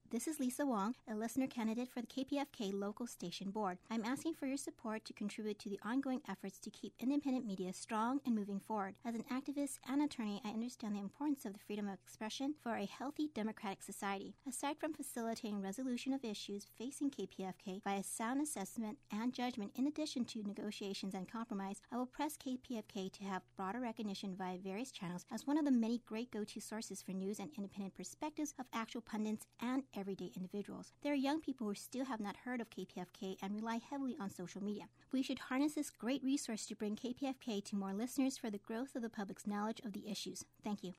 This is Lisa Wong, a listener candidate for the KPFK Local Station Board. I'm asking for your support to contribute to the ongoing efforts to keep independent media strong and moving forward. As an activist and attorney, I understand the importance of the freedom of expression for a healthy democratic society. Aside from facilitating resolution of issues facing KPFK via sound assessment and judgment in addition to negotiations and compromise, I will press KPFK to have broader recognition via various channels as one of the many great go-to sources for news and independent perspectives of actual pundits and everyday individuals. There are young people who still have not heard of KPFK and rely heavily on social media. We should harness this great resource to bring KPFK to more listeners for the growth of the public's knowledge of the issues. Thank you.